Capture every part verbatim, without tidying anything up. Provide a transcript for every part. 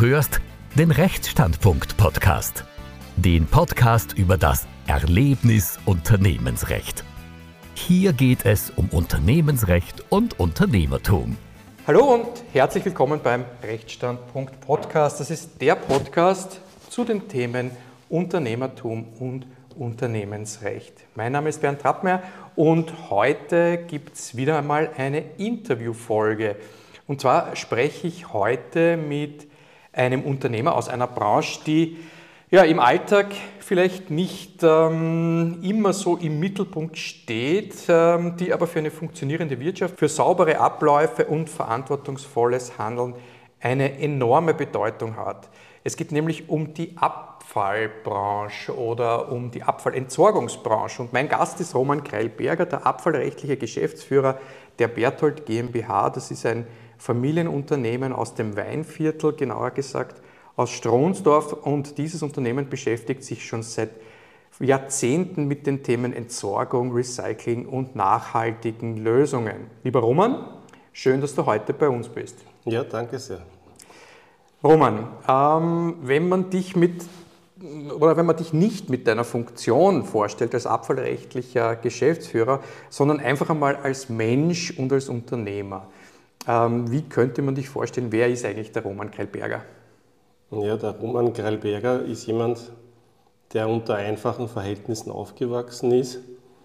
hörst den Rechtsstandpunkt-Podcast. Den Podcast über das Erlebnis Unternehmensrecht. Hier geht es um Unternehmensrecht und Unternehmertum. Hallo und herzlich willkommen beim Rechtsstandpunkt-Podcast. Das ist der Podcast zu den Themen Unternehmertum und Unternehmensrecht. Mein Name ist Bernd Trappmeier und heute gibt es wieder einmal eine Interviewfolge. Und zwar spreche ich heute mit einem Unternehmer aus einer Branche, die ja, im Alltag vielleicht nicht ähm, immer so im Mittelpunkt steht, ähm, die aber für eine funktionierende Wirtschaft, für saubere Abläufe und verantwortungsvolles Handeln eine enorme Bedeutung hat. Es geht nämlich um die Abfallbranche oder um die Abfallentsorgungsbranche. Und mein Gast ist Roman Greilberger, der abfallrechtliche Geschäftsführer der Berthold GmbH. Das ist ein Familienunternehmen aus dem Weinviertel, genauer gesagt aus Stronsdorf, und dieses Unternehmen beschäftigt sich schon seit Jahrzehnten mit den Themen Entsorgung, Recycling und nachhaltigen Lösungen. Lieber Roman, schön, dass du heute bei uns bist. Ja, danke sehr. Roman, ähm, wenn man dich mit oder wenn man dich nicht mit deiner Funktion vorstellt als abfallrechtlicher Geschäftsführer, sondern einfach einmal als Mensch und als Unternehmer, ähm, wie könnte man dich vorstellen, wer ist eigentlich der Roman Greilberger? Ja, der Roman Greilberger ist jemand, der unter einfachen Verhältnissen aufgewachsen ist,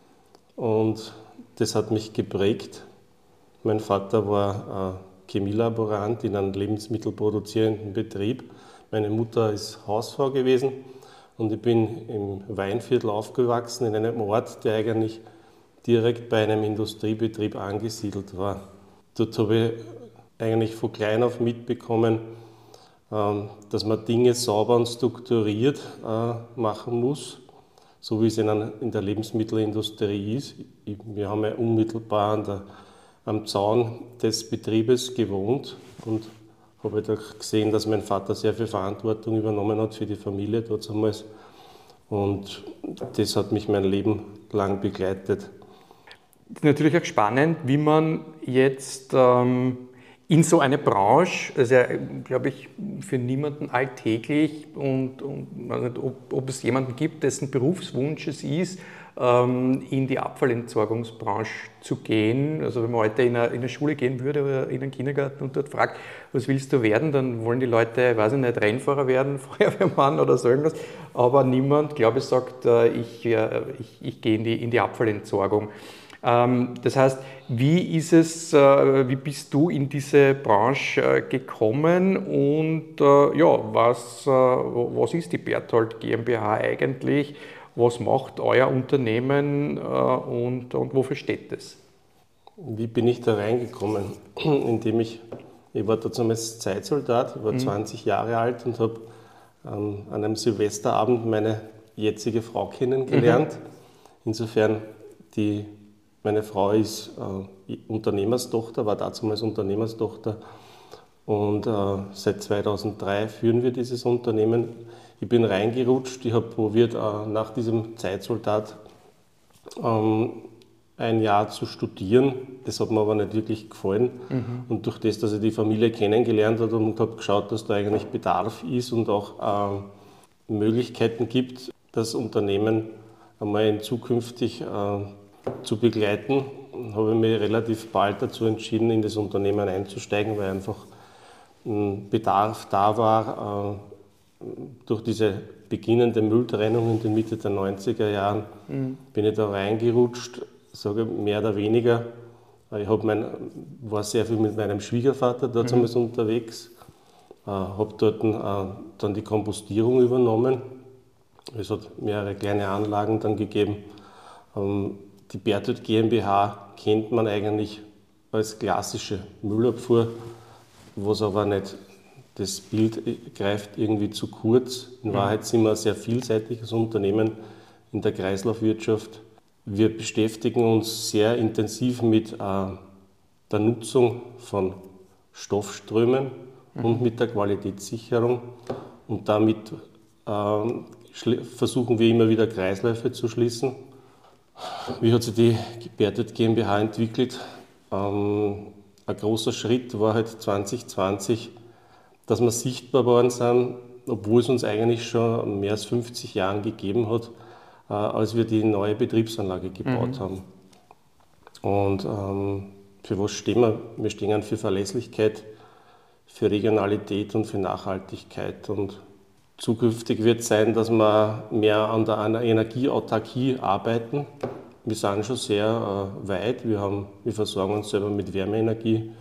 und das hat mich geprägt. Mein Vater war äh, Chemielaborant in einem lebensmittelproduzierenden Betrieb. Meine Mutter ist Hausfrau gewesen und ich bin im Weinviertel aufgewachsen, in einem Ort, der eigentlich direkt bei einem Industriebetrieb angesiedelt war. Dort habe ich eigentlich von klein auf mitbekommen, dass man Dinge sauber und strukturiert machen muss, so wie es in der Lebensmittelindustrie ist. Wir haben ja unmittelbar an der, am Zaun des Betriebes gewohnt und habe da gesehen, dass mein Vater sehr viel Verantwortung übernommen hat für die Familie dort damals. Und das hat mich mein Leben lang begleitet. Das ist natürlich auch spannend, wie man jetzt ähm in so eine Branche, also ja, glaube ich, für niemanden alltäglich, und, und also ob, ob es jemanden gibt, dessen Berufswunsch es ist, ähm, in die Abfallentsorgungsbranche zu gehen. Also wenn man heute in eine, in eine Schule gehen würde oder in einen Kindergarten und dort fragt, was willst du werden, dann wollen die Leute, weiß ich nicht, Rennfahrer werden, Feuerwehrmann oder so irgendwas. Aber niemand, glaube ich, sagt, äh, ich, äh, ich, ich gehe in die, in die Abfallentsorgung. Das heißt, wie ist es, wie bist du in diese Branche gekommen und ja, was, was ist die Berthold GmbH eigentlich? Was macht euer Unternehmen und, und wofür steht es? Wie bin ich da reingekommen? Indem ich, ich war damals Zeitsoldat, ich war mhm. zwanzig Jahre alt und habe ähm, an einem Silvesterabend meine jetzige Frau kennengelernt. Mhm. Insofern die Meine Frau ist äh, Unternehmerstochter, war damals Unternehmerstochter, und äh, seit zweitausenddrei führen wir dieses Unternehmen. Ich bin reingerutscht, ich habe probiert, äh, nach diesem Zeitsoldat ähm, ein Jahr zu studieren. Das hat mir aber nicht wirklich gefallen. Mhm. Und durch das, dass ich die Familie kennengelernt habe und habe geschaut, dass da eigentlich Bedarf ist und auch äh, Möglichkeiten gibt, das Unternehmen einmal in zukünftig äh, zu begleiten, habe ich mich relativ bald dazu entschieden, in das Unternehmen einzusteigen, weil einfach ein Bedarf da war. Durch diese beginnende Mülltrennung in den Mitte der neunziger Jahren mhm. bin ich da reingerutscht, sage mehr oder weniger. Ich hab mein, war sehr viel mit meinem Schwiegervater dort mhm. unterwegs, habe dort dann die Kompostierung übernommen. Es hat mehrere kleine Anlagen dann gegeben. Die Berthold GmbH kennt man eigentlich als klassische Müllabfuhr, was aber nicht, das Bild greift irgendwie zu kurz. In Wahrheit sind wir ein sehr vielseitiges Unternehmen in der Kreislaufwirtschaft. Wir beschäftigen uns sehr intensiv mit äh, der Nutzung von Stoffströmen mhm. und mit der Qualitätssicherung, und damit äh, versuchen wir immer wieder Kreisläufe zu schließen. Wie hat sich die Berthold GmbH entwickelt? Ähm, ein großer Schritt war halt zwanzig zwanzig, dass wir sichtbar geworden sind, obwohl es uns eigentlich schon mehr als fünfzig Jahre gegeben hat, äh, als wir die neue Betriebsanlage gebaut mhm. haben. Und ähm, für was stehen wir? Wir stehen für Verlässlichkeit, für Regionalität und für Nachhaltigkeit. Und zukünftig wird es sein, dass wir mehr an der an der Energieautarkie arbeiten. Wir sind schon sehr äh, weit. Wir, haben, wir versorgen uns selber mit Wärmeenergie,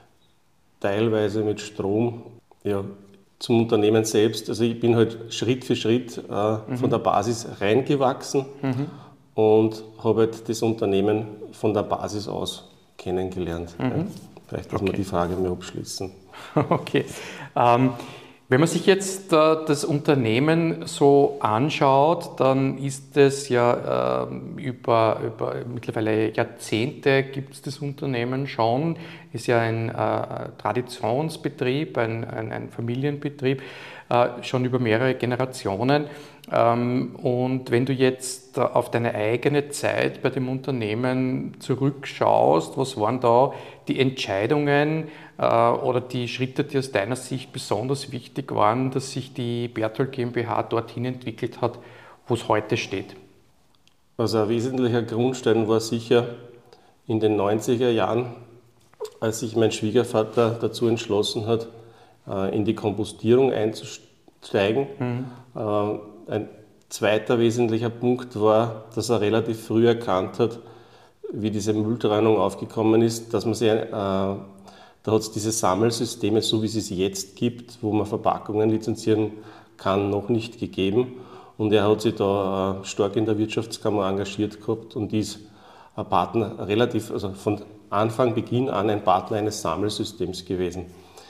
teilweise mit Strom. Ja, zum Unternehmen selbst. Also ich bin halt Schritt für Schritt äh, mhm. von der Basis reingewachsen mhm. und habe halt das Unternehmen von der Basis aus kennengelernt. Mhm. Ja, vielleicht, dass okay. wir die Frage mal abschließen. Okay. Ähm, wenn man sich jetzt äh, das Unternehmen so anschaut, dann ist es ja äh, über, über mittlerweile Jahrzehnte gibt es das Unternehmen schon, ist ja ein äh, Traditionsbetrieb, ein, ein, ein Familienbetrieb, äh, schon über mehrere Generationen. Ähm, und wenn du jetzt äh, auf deine eigene Zeit bei dem Unternehmen zurückschaust, was waren da die Entscheidungen äh, oder die Schritte, die aus deiner Sicht besonders wichtig waren, dass sich die Berthold GmbH dorthin entwickelt hat, wo es heute steht? Also ein wesentlicher Grundstein war sicher in den neunziger Jahren, als sich mein Schwiegervater dazu entschlossen hat, in die Kompostierung einzusteigen. Mhm. Ein zweiter wesentlicher Punkt war, dass er relativ früh erkannt hat, wie diese Mülltrennung aufgekommen ist, dass man sich, äh, da hat es diese Sammelsysteme, so wie es es jetzt gibt, wo man Verpackungen lizenzieren kann, noch nicht gegeben. Und er hat sich da äh, stark in der Wirtschaftskammer engagiert gehabt und ist ein Partner, relativ, also von Anfang, Beginn an ein Partner eines Sammelsystems gewesen.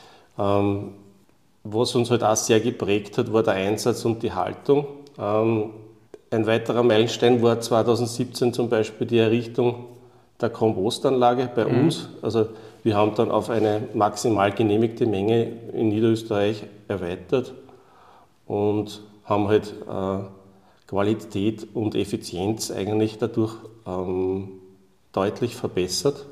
Ähm, was uns halt auch sehr geprägt hat, war der Einsatz und die Haltung. Ähm, ein weiterer Meilenstein war zweitausendsiebzehn zum Beispiel die Errichtung der Kompostanlage bei mhm. uns. Also wir haben dann auf eine maximal genehmigte Menge in Niederösterreich erweitert und haben halt äh, Qualität und Effizienz eigentlich dadurch ähm, deutlich verbessert.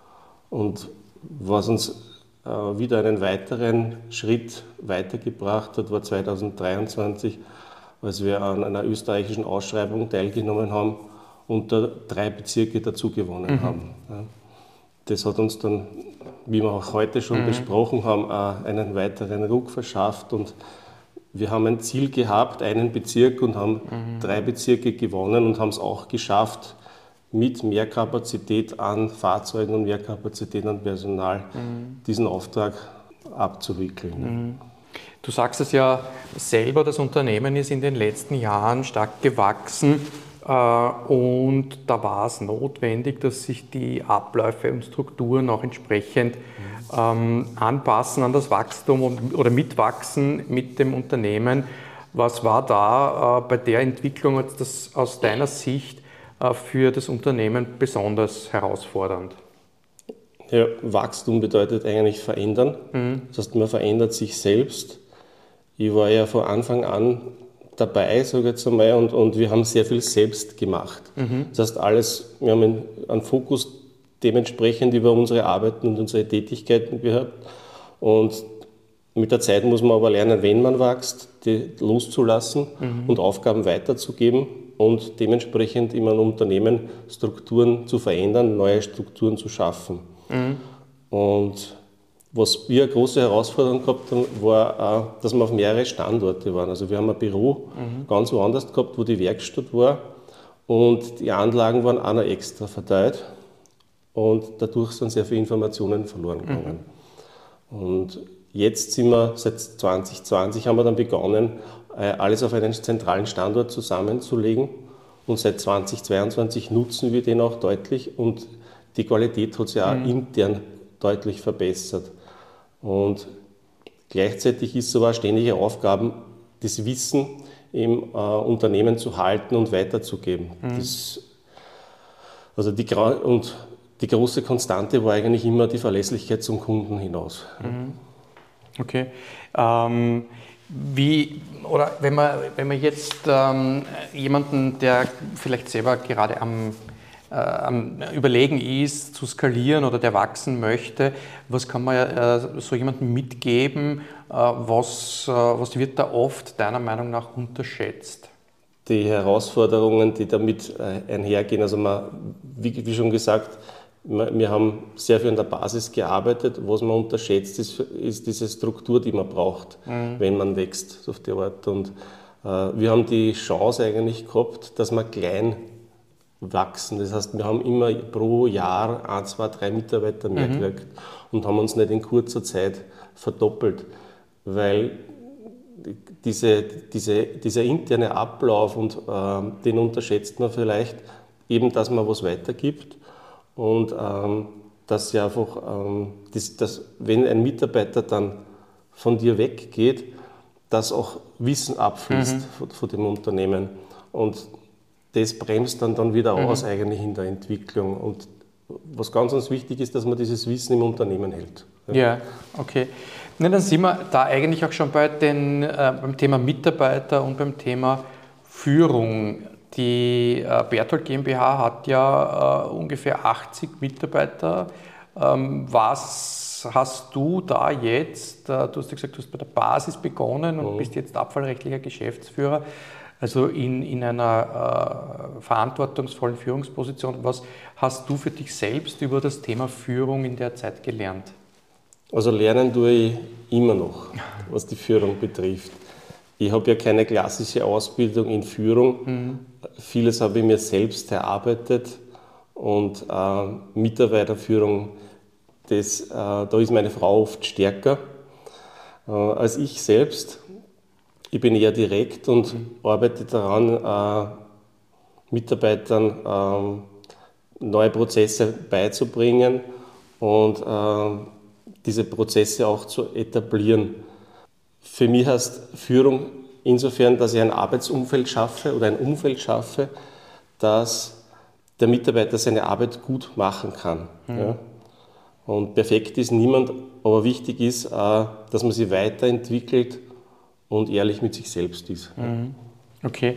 Und was uns äh, wieder einen weiteren Schritt weitergebracht hat, war zweitausenddreiundzwanzig, als wir an einer österreichischen Ausschreibung teilgenommen haben und da drei Bezirke dazu gewonnen mhm. haben. Ja. Das hat uns dann, wie wir auch heute schon mhm. besprochen haben, auch einen weiteren Ruck verschafft. Und wir haben ein Ziel gehabt, einen Bezirk, und haben mhm. drei Bezirke gewonnen und haben es auch geschafft, mit mehr Kapazität an Fahrzeugen und mehr Kapazität an Personal mhm. diesen Auftrag abzuwickeln. Mhm. Du sagst es ja selber, das Unternehmen ist in den letzten Jahren stark gewachsen äh, und da war es notwendig, dass sich die Abläufe und Strukturen auch entsprechend mhm. ähm, anpassen an das Wachstum und, oder mitwachsen mit dem Unternehmen. Was war da äh, bei der Entwicklung jetzt das aus deiner Sicht für das Unternehmen besonders herausfordernd? Ja, Wachstum bedeutet eigentlich verändern. Mhm. Das heißt, man verändert sich selbst. Ich war ja von Anfang an dabei, sage ich jetzt einmal, und, und wir haben sehr viel selbst gemacht. Mhm. Das heißt, alles, wir haben einen Fokus dementsprechend über unsere Arbeiten und unsere Tätigkeiten gehabt. Und mit der Zeit muss man aber lernen, wenn man wächst, die loszulassen mhm. und Aufgaben weiterzugeben und dementsprechend in einem Unternehmen Strukturen zu verändern, neue Strukturen zu schaffen. Mhm. Und was wir eine große Herausforderung gehabt haben, war, dass wir auf mehrere Standorte waren. Also wir haben ein Büro mhm. ganz woanders gehabt, wo die Werkstatt war, und die Anlagen waren auch noch extra verteilt und dadurch sind sehr viele Informationen verloren gegangen. Mhm. Und jetzt sind wir, seit zwanzig zwanzig haben wir dann begonnen, alles auf einen zentralen Standort zusammenzulegen, und seit zwanzig zweiundzwanzig nutzen wir den auch deutlich, und die Qualität hat sich auch mhm. intern deutlich verbessert. Und gleichzeitig ist es aber eine ständige Aufgabe, das Wissen im äh, Unternehmen zu halten und weiterzugeben. Mhm. Das, also die, und die große Konstante war eigentlich immer die Verlässlichkeit zum Kunden hinaus. Mhm. Okay. Ähm, wie, oder wenn man, wenn man jetzt ähm, jemanden, der vielleicht selber gerade am, äh, am Überlegen ist, zu skalieren oder der wachsen möchte, was kann man äh, so jemandem mitgeben, Was, was wird da oft deiner Meinung nach unterschätzt? Die Herausforderungen, die damit einhergehen, also man, wie, wie schon gesagt, wir haben sehr viel an der Basis gearbeitet. Was man unterschätzt, ist, ist diese Struktur, die man braucht, mhm. wenn man wächst auf die Art. Und äh, wir haben die Chance eigentlich gehabt, dass wir klein wachsen. Das heißt, wir haben immer pro Jahr ein, zwei, drei Mitarbeiter mehr mhm. gekriegt und haben uns nicht in kurzer Zeit verdoppelt, weil diese, diese, dieser interne Ablauf, und äh, den unterschätzt man vielleicht, eben, dass man was weitergibt. Und ähm, dass ja einfach, ähm, das, das, wenn ein Mitarbeiter dann von dir weggeht, dass auch Wissen abfließt mhm. von, von dem Unternehmen. Und das bremst dann, dann wieder mhm. aus eigentlich in der Entwicklung. Und was ganz, ganz wichtig ist, dass man dieses Wissen im Unternehmen hält. Ja, ja, okay. Na, dann sind wir da eigentlich auch schon bei den, äh, beim Thema Mitarbeiter und beim Thema Führung. Die äh, Berthold GmbH hat ja äh, ungefähr achtzig Mitarbeiter. Ähm, was hast du da jetzt, äh, du hast ja gesagt, du hast bei der Basis begonnen und oh. bist jetzt abfallrechtlicher Geschäftsführer, also in, in einer äh, verantwortungsvollen Führungsposition. Was hast du für dich selbst über das Thema Führung in der Zeit gelernt? Also lernen tue ich immer noch, was die Führung betrifft. Ich habe ja keine klassische Ausbildung in Führung. Mhm. Vieles habe ich mir selbst erarbeitet und äh, Mitarbeiterführung, das, äh, da ist meine Frau oft stärker äh, als ich selbst. Ich bin eher direkt und mhm. arbeite daran, äh, Mitarbeitern äh, neue Prozesse beizubringen und äh, diese Prozesse auch zu etablieren. Für mich heißt Führung insofern, dass ich ein Arbeitsumfeld schaffe oder ein Umfeld schaffe, dass der Mitarbeiter seine Arbeit gut machen kann. Mhm. Ja. Und perfekt ist niemand, aber wichtig ist, dass man sich weiterentwickelt und ehrlich mit sich selbst ist. Mhm. Okay.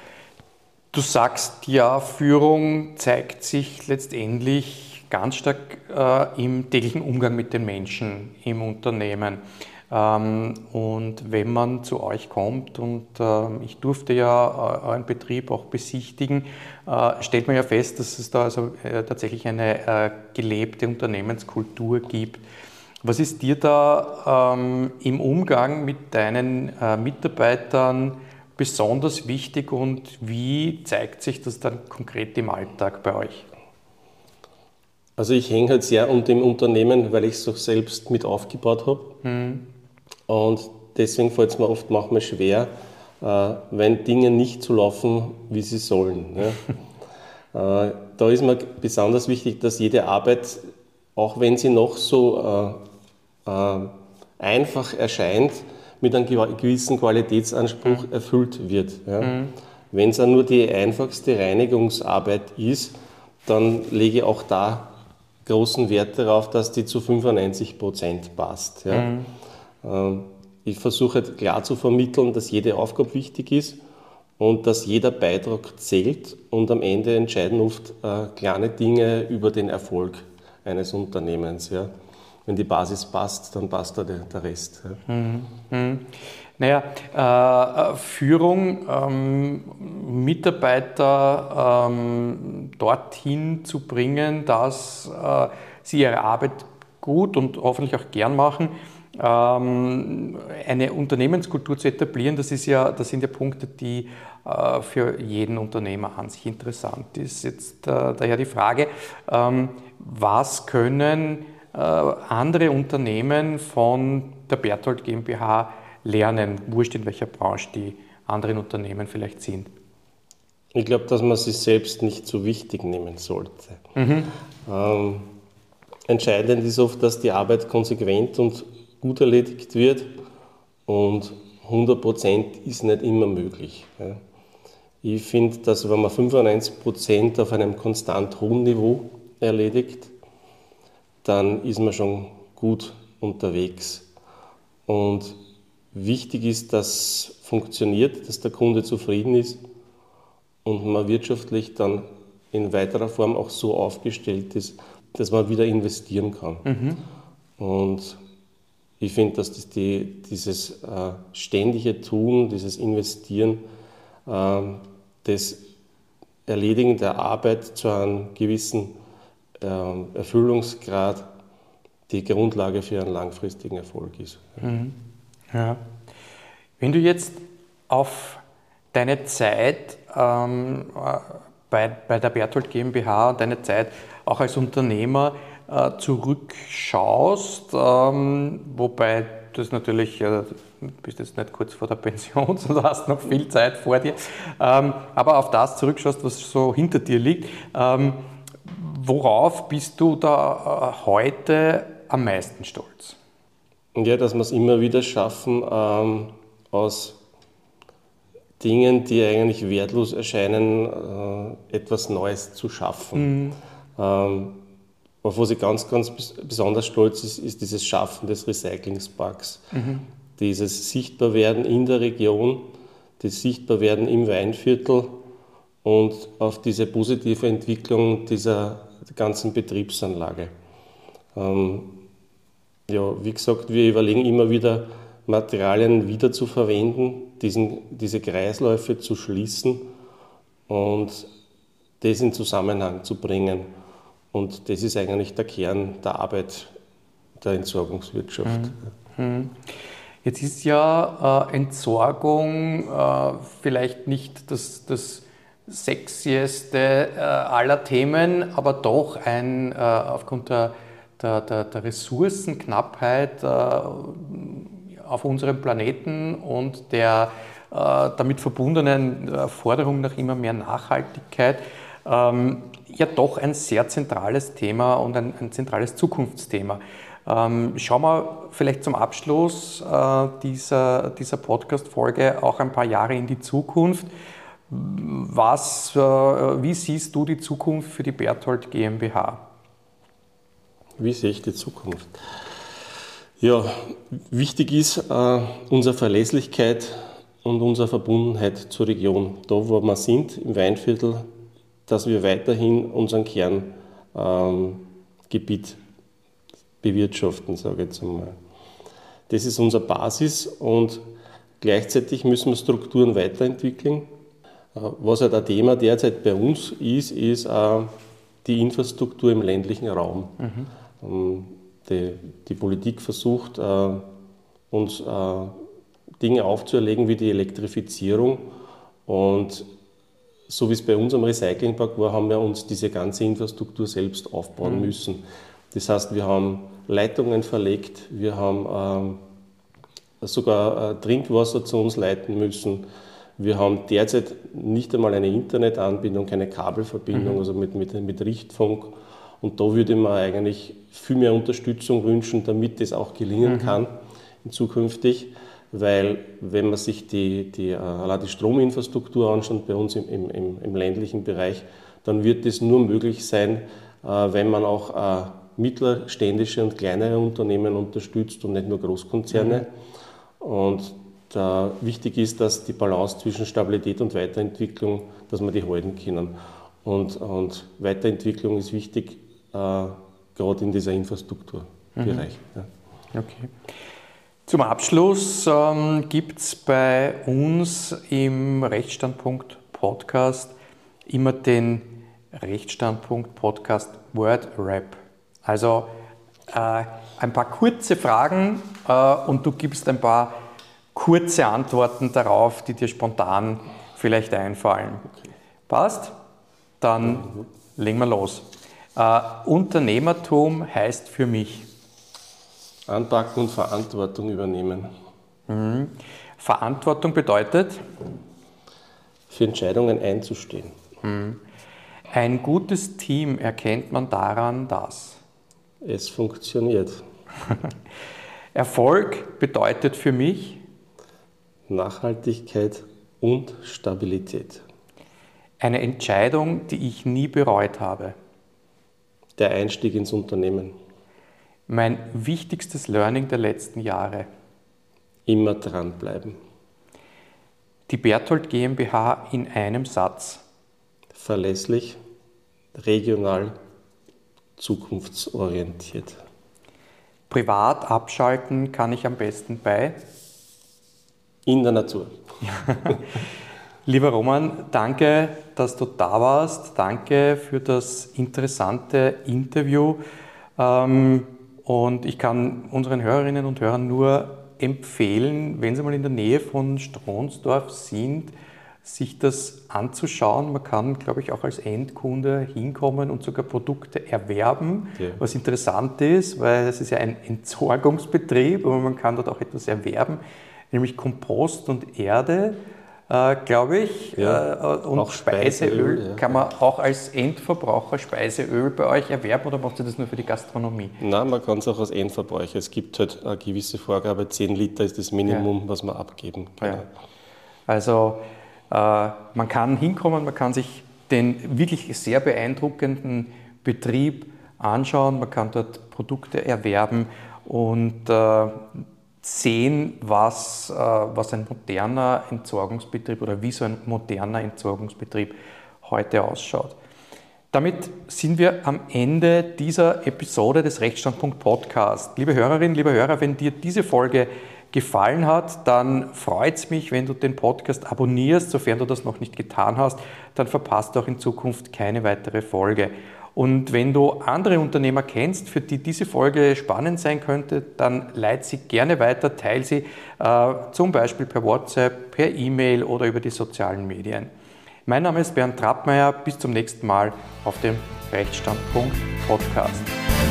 Du sagst ja, Führung zeigt sich letztendlich ganz stark äh, im täglichen Umgang mit den Menschen im Unternehmen. Ähm, und wenn man zu euch kommt, und äh, ich durfte ja äh, euren Betrieb auch besichtigen, äh, stellt man ja fest, dass es da also äh, tatsächlich eine äh, gelebte Unternehmenskultur gibt. Was ist dir da ähm, im Umgang mit deinen äh, Mitarbeitern besonders wichtig und wie zeigt sich das dann konkret im Alltag bei euch? Also ich hänge halt sehr um dem Unternehmen, weil ich es auch selbst mit aufgebaut habe. Mhm. Und deswegen fällt es mir oft manchmal schwer, äh, wenn Dinge nicht so laufen, wie sie sollen. Ja. äh, da ist mir besonders wichtig, dass jede Arbeit, auch wenn sie noch so äh, äh, einfach erscheint, mit einem gewissen Qualitätsanspruch mhm. erfüllt wird. Ja. Mhm. Wenn es auch nur die einfachste Reinigungsarbeit ist, dann lege ich auch da großen Wert darauf, dass die zu fünfundneunzig Prozent passt. Ja. Mhm. Ich versuche klar zu vermitteln, dass jede Aufgabe wichtig ist und dass jeder Beitrag zählt und am Ende entscheiden oft äh, kleine Dinge über den Erfolg eines Unternehmens. Ja. Wenn die Basis passt, dann passt da der, der Rest. Ja. Mhm. Mhm. Naja, äh, Führung, ähm, Mitarbeiter ähm, dorthin zu bringen, dass äh, sie ihre Arbeit gut und hoffentlich auch gern machen, eine Unternehmenskultur zu etablieren, das, ist ja, das sind ja Punkte, die äh, für jeden Unternehmer an sich interessant ist. Jetzt äh, daher die Frage, ähm, was können äh, andere Unternehmen von der Berthold GmbH lernen, wurscht in welcher Branche die anderen Unternehmen vielleicht sind? Ich glaube, dass man sich selbst nicht so wichtig nehmen sollte. Mhm. Ähm, entscheidend ist oft, dass die Arbeit konsequent und gut erledigt wird und hundert Prozent ist nicht immer möglich. Ja. Ich finde, dass wenn man fünfundneunzig Prozent auf einem konstant hohen Niveau erledigt, dann ist man schon gut unterwegs. Und wichtig ist, dass es funktioniert, dass der Kunde zufrieden ist und man wirtschaftlich dann in weiterer Form auch so aufgestellt ist, dass man wieder investieren kann. Mhm. Und Ich finde, dass das die, dieses äh, ständige Tun, dieses Investieren, äh, das Erledigen der Arbeit zu einem gewissen äh, Erfüllungsgrad die Grundlage für einen langfristigen Erfolg ist. Mhm. Ja. Wenn du jetzt auf deine Zeit ähm, bei, bei der Berthold GmbH und deine Zeit auch als Unternehmer äh, zurückschaust, ähm, wobei das natürlich, äh, du bist jetzt nicht kurz vor der Pension, sondern hast noch viel Zeit vor dir, ähm, aber auf das zurückschaust, was so hinter dir liegt, ähm, worauf bist du da äh, heute am meisten stolz? Ja, dass wir es immer wieder schaffen, ähm, aus Dingen, die eigentlich wertlos erscheinen, äh, etwas Neues zu schaffen. Mhm. Ähm, auf was ich ganz, ganz besonders stolz ist, ist dieses Schaffen des Recyclingsparks. Mhm. Dieses Sichtbarwerden in der Region, das Sichtbarwerden im Weinviertel und auf diese positive Entwicklung dieser ganzen Betriebsanlage. Ähm, ja, wie gesagt, wir überlegen immer wieder, Materialien wieder zu verwenden, diesen, diese Kreisläufe zu schließen und das in Zusammenhang zu bringen. Und das ist eigentlich der Kern der Arbeit der Entsorgungswirtschaft. Mhm. Jetzt ist ja äh, Entsorgung äh, vielleicht nicht das, das sexieste äh, aller Themen, aber doch ein, äh, aufgrund der, der, der, der Ressourcenknappheit äh, auf unserem Planeten und der äh, damit verbundenen äh, Forderung nach immer mehr Nachhaltigkeit ähm, ja doch ein sehr zentrales Thema und ein, ein zentrales Zukunftsthema. Ähm, schauen wir vielleicht zum Abschluss äh, dieser, dieser Podcast-Folge auch ein paar Jahre in die Zukunft. Was, äh, wie siehst du die Zukunft für die Berthold GmbH? Wie sehe ich die Zukunft? Ja, wichtig ist äh, unsere Verlässlichkeit und unsere Verbundenheit zur Region. Da, wo wir sind, im Weinviertel, dass wir weiterhin unseren Kerngebiet ähm, bewirtschaften, sage ich jetzt einmal. Das ist unsere Basis und gleichzeitig müssen wir Strukturen weiterentwickeln. Äh, was halt ein Thema derzeit bei uns ist, ist äh, die Infrastruktur im ländlichen Raum. Mhm. Ähm, Die, die Politik versucht, äh, uns äh, Dinge aufzuerlegen wie die Elektrifizierung. Und so wie es bei uns am Recyclingpark war, haben wir uns diese ganze Infrastruktur selbst aufbauen mhm. müssen. Das heißt, wir haben Leitungen verlegt, wir haben äh, sogar äh, Trinkwasser zu uns leiten müssen. Wir haben derzeit nicht einmal eine Internetanbindung, keine Kabelverbindung, mhm. also mit, mit, mit Richtfunk. Und da würde man eigentlich viel mehr Unterstützung wünschen, damit das auch gelingen mhm. kann in zukünftig. Weil wenn man sich die, die, die Strominfrastruktur anschaut bei uns im, im, im ländlichen Bereich, dann wird das nur möglich sein, wenn man auch mittelständische und kleinere Unternehmen unterstützt und nicht nur Großkonzerne. Mhm. Und da wichtig ist, dass die Balance zwischen Stabilität und Weiterentwicklung, dass wir die halten können. Und, und Weiterentwicklung ist wichtig, äh, gerade in dieser Infrastrukturbereich. Mhm. Ja. Okay. Zum Abschluss ähm, gibt es bei uns im Rechtsstandpunkt Podcast immer den Rechtsstandpunkt Podcast Word Rap. Also äh, ein paar kurze Fragen äh, und du gibst ein paar kurze Antworten darauf, die dir spontan vielleicht einfallen. Okay. Passt? Dann mhm. legen wir los. Äh, Unternehmertum heißt für mich? Anpacken und Verantwortung übernehmen. Mhm. Verantwortung bedeutet? Für Entscheidungen einzustehen. Mhm. Ein gutes Team erkennt man daran, dass? Es funktioniert. Erfolg bedeutet für mich? Nachhaltigkeit und Stabilität. Eine Entscheidung, die ich nie bereut habe. Der Einstieg ins Unternehmen. Mein wichtigstes Learning der letzten Jahre. Immer dranbleiben. Die Berthold GmbH in einem Satz. Verlässlich, regional, zukunftsorientiert. privat abschalten kann ich am besten bei? In der Natur. Lieber Roman, danke, dass du da warst. Danke für das interessante Interview. Und ich kann unseren Hörerinnen und Hörern nur empfehlen, wenn sie mal in der Nähe von Stronsdorf sind, sich das anzuschauen. Man kann, glaube ich, auch als Endkunde hinkommen und sogar Produkte erwerben, ja. Was interessant ist, weil es ist ja ein Entsorgungsbetrieb, aber man kann dort auch etwas erwerben, nämlich Kompost und Erde, äh, glaube ich, ja, äh, und Speiseöl. Speiseöl ja. Kann man auch als Endverbraucher Speiseöl bei euch erwerben oder macht ihr das nur für die Gastronomie? Nein, man kann es auch als Endverbraucher. Es gibt halt eine gewisse Vorgabe, zehn Liter ist das Minimum, ja. was wir abgeben. Genau. Ja. Also äh, man kann hinkommen, man kann sich den wirklich sehr beeindruckenden Betrieb anschauen, man kann dort Produkte erwerben und äh, sehen, was, äh, was ein moderner Entsorgungsbetrieb oder wie so ein moderner Entsorgungsbetrieb heute ausschaut. Damit sind wir am Ende dieser Episode des Rechtsstandpunkt Podcast. Liebe Hörerinnen, liebe Hörer, wenn dir diese Folge gefallen hat, dann freut es mich, wenn du den Podcast abonnierst. Sofern du das noch nicht getan hast, dann verpasst du auch in Zukunft keine weitere Folge. Und wenn du andere Unternehmer kennst, für die diese Folge spannend sein könnte, dann leite sie gerne weiter, teile sie äh, zum Beispiel per WhatsApp, per E-Mail oder über die sozialen Medien. Mein Name ist Bernd Trappmeier, bis zum nächsten Mal auf dem Rechtsstandpunkt Podcast.